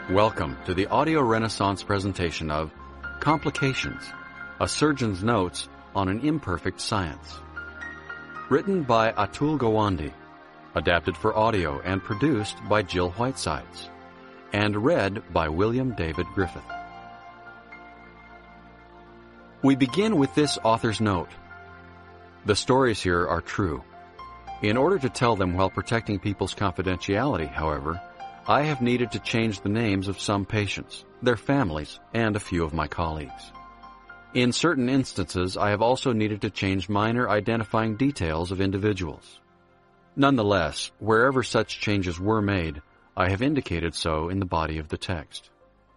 Welcome to the Audio Renaissance presentation of Complications, a Surgeon's Notes on an Imperfect Science. Written by Atul Gawande, adapted for audio and produced by Jill Whitesides, and read by William David Griffith. We begin with this author's note. The stories here are true. In order to tell them while protecting people's confidentiality, however, I have needed to change the names of some patients, their families, and a few of my colleagues. In certain instances, I have also needed to change minor identifying details of individuals. Nonetheless, wherever such changes were made, I have indicated so in the body of the text.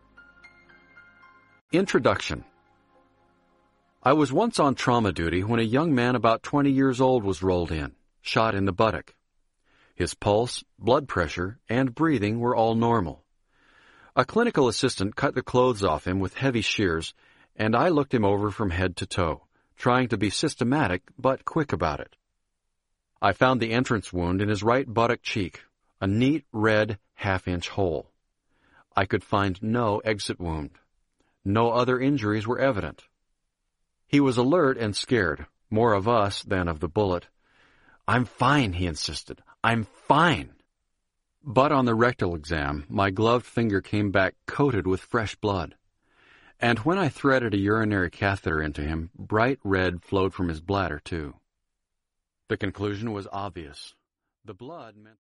Introduction. I was once on trauma duty when a young man about 20 years old was rolled in, shot in the buttock. His pulse, blood pressure, and breathing were all normal. A clinical assistant cut the clothes off him with heavy shears, and I looked him over from head to toe, trying to be systematic but quick about it. I found the entrance wound in his right buttock cheek, a neat red half-inch hole. I could find no exit wound. No other injuries were evident. He was alert and scared, more of us than of the bullet. "I'm fine," he insisted. "I'm fine." But on the rectal exam, my gloved finger came back coated with fresh blood. And when I threaded a urinary catheter into him, bright red flowed from his bladder, too. The conclusion was obvious. The blood meant...